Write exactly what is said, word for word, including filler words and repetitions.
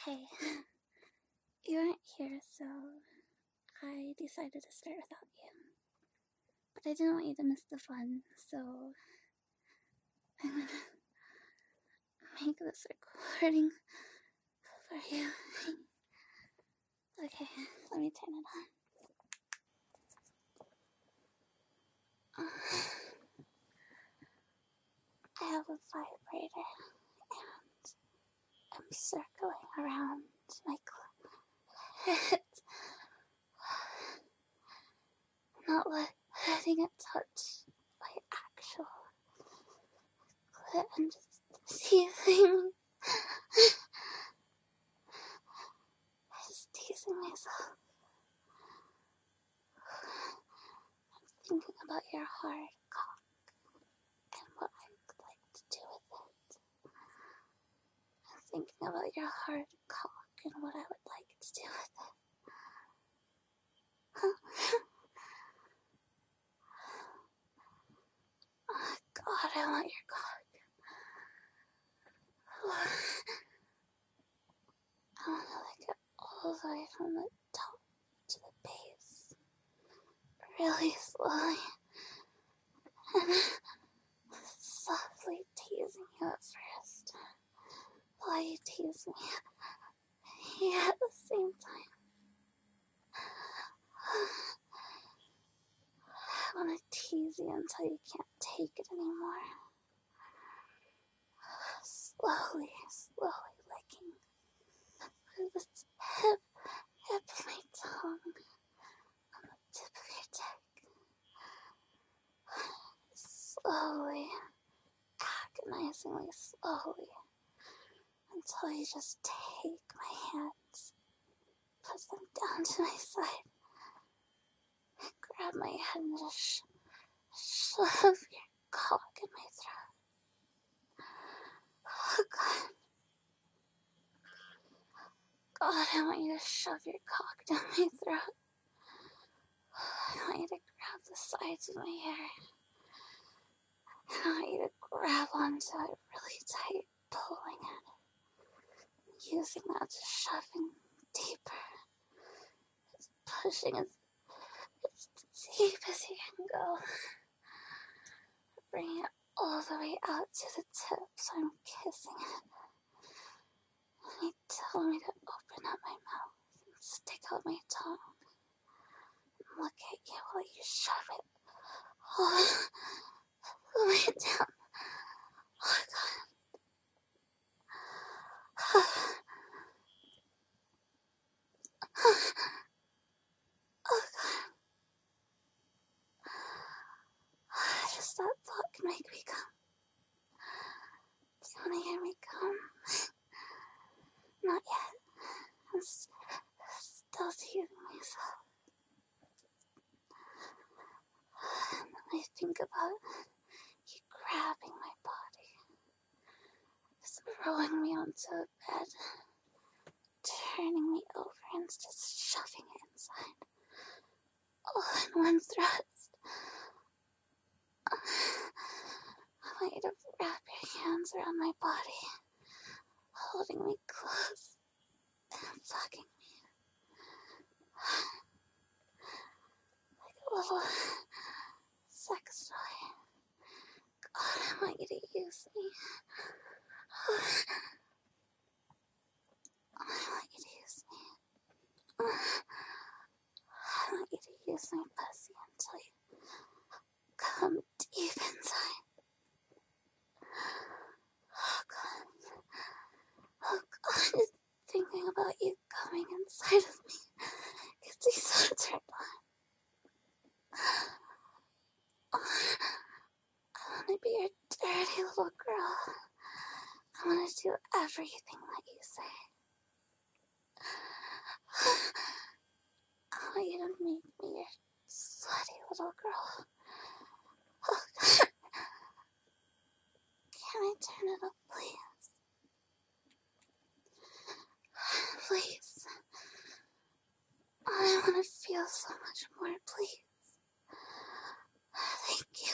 Hey, you aren't here, so I decided to start without you. But I didn't want you to miss the fun, so I'm gonna make this recording for you. Okay, let me turn it on. I have a vibrator, and I'm circling around my clit. Not let, letting it touch my actual clit and just teasing. Just teasing myself. I'm thinking about your hard cock and what I would like to do with it. I'm thinking about your hard cock and what I would like to do with it. Oh God, I want your cock. I want to lick it all the way from the top to the base. Really slowly. And softly teasing you at first. While you tease me. Yeah, at the same time. I want to tease you until you can't take it anymore. Slowly, slowly licking. With this hip, hip of my tongue on the tip of your dick. Slowly, agonizingly slowly, until you just take my hands, put them down to my side, and grab my head and just sh- shove your cock in my throat. Oh God. God, I want you to shove your cock down my throat. I want you to grab the sides of my hair. I want you to grab onto it really tight, pulling at it. Using that to shoving deeper. Just pushing as, as deep as you can go. Bringing it all the way out to the tip so I'm kissing it. And you tell me to open up my mouth and stick out my tongue. And look at you while you shove it all the way down. Oh God. Oh God. Just that thought can make me come. Do you want to hear me come? Not yet. I'm st- still teasing myself. And then I think about you grabbing my body, just throwing me onto a bed, turning me over and just shoving it inside. All in one thrust. I want you to wrap your hands around my body, holding me close and fucking me. Like a little sex toy. God, I want you to use me. I want you to use me. I want you to use my pussy until you come deep inside. Oh God. Oh God, just thinking about you coming inside of me gets me so turned on. Oh, I want to be your dirty little girl. I want to do everything that you say. I want you to make me your slutty little girl. Oh God. Can I turn it up, please? Please. I want to feel so much more, please. Thank you.